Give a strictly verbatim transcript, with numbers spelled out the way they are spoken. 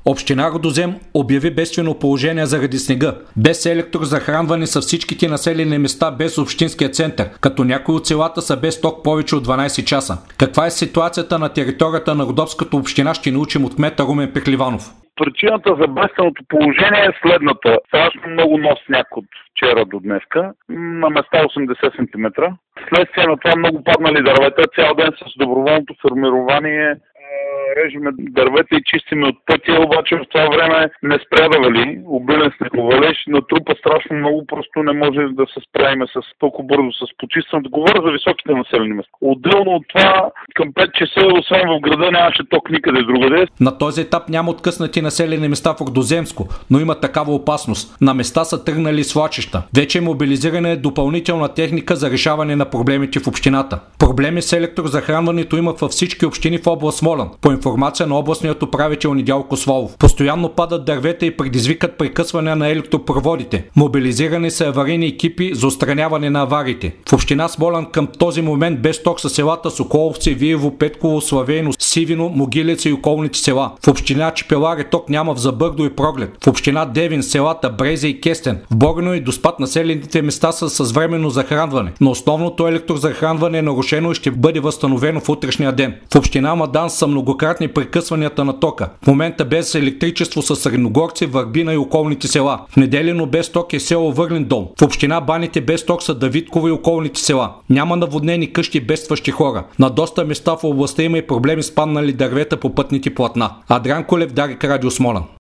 Община Рудозем обяви бедствено положение заради снега. Без електрозахранване са всичките населени места без общинския център, като някои от селата са без ток повече от дванайсет часа. Каква е ситуацията на територията на Родопската община, ще научим от кмета Румен Пехливанов. Причината за бедственото положение е следната. Страшно много нос сняг от вчера до днеска, на места осемдесет сантиметра. Следствие на това много паднали дървета. Цял ден с доброволното формирование режеме дървета и чистиме от пътя, обаче в това време не спря да вали. Обилен снеговалеж, натрупа страшно много, просто не може да се справиме с толкова бързо с почистването. Говоря за високите населени места. Отделно от това, към пет часа, освен в града, нямаше ток никъде другаде. На този етап няма откъснати населени места в Рудоземско, но има такава опасност. На места са тръгнали свлачища. Вече е мобилизирана допълнителна техника за решаване на проблемите в общината. Проблеми с електрозахранването има във всички общини в област Смолян. По информация на областният управител Недялко Славов. Постоянно падат дървета и предизвикат прекъсване на електропроводите. Мобилизирани са аварийни екипи за отстраняване на авариите. В община Смолян към този момент без ток са селата Соколовци, Виево, Петково, Славейно, Сивино, Могилеца и околните села. В община Чепеларе ток няма в Забърдо и Проглед. В община Девин селата Брезе и Кестен. В Борино и Доспат населените места са с временно захранване, но основното електрозахранване е нарушено и ще бъде възстановено в утрешния ден. В община Мадан са многократни прекъсванията на тока. В момента без електричество са Средногорци, Върбина и околните села. В Неделино без ток е село Върлин дол. В община Баните без ток са Давидково и околните села. Няма наводнени къщи бедстващи хора. На доста места в областта има и проблеми с паднали дървета по пътните платна. Адриан Колев, Дарик, Радио Смолян.